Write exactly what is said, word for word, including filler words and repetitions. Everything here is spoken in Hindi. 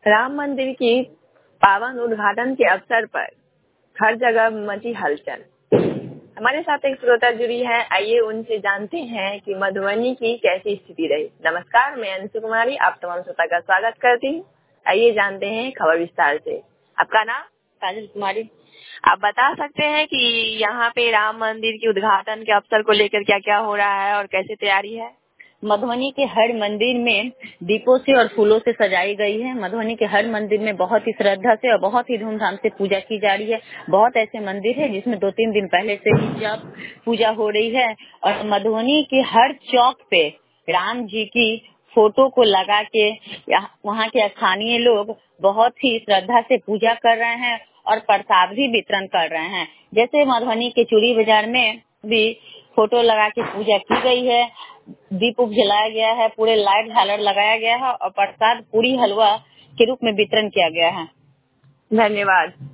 राम मंदिर की पावन उद्घाटन के अवसर पर हर जगह मची हलचल। हमारे साथ एक श्रोता जुड़ी है, आइए उनसे जानते हैं कि मधुबनी की कैसी स्थिति रही। नमस्कार, मैं अंशु कुमारी आप तमाम श्रोता का स्वागत करती हूँ। आइए जानते हैं खबर विस्तार से। आपका नाम? काजल कुमारी। आप बता सकते हैं कि यहाँ पे राम मंदिर के उद्घाटन के अवसर को लेकर क्या क्या हो रहा है और कैसे तैयारी है? मधुबनी के हर मंदिर में दीपों से और फूलों से सजाई गई है। मधुबनी के हर मंदिर में बहुत ही श्रद्धा से और बहुत ही धूमधाम से पूजा की जा रही है। बहुत ऐसे मंदिर है जिसमें दो तीन दिन पहले से ही जब पूजा हो रही है और मधुबनी के हर चौक पे राम जी की फोटो को लगा के वहाँ के स्थानीय लोग बहुत ही श्रद्धा से पूजा कर रहे हैं और प्रसाद भी वितरण कर रहे हैं। जैसे मधुबनी के चूड़ी बाजार में भी फोटो लगा के पूजा की गई है, दीप उप जलाया गया है, पूरे लाइट झालर लगाया गया है और प्रसाद पूरी हलवा के रूप में वितरण किया गया है। धन्यवाद।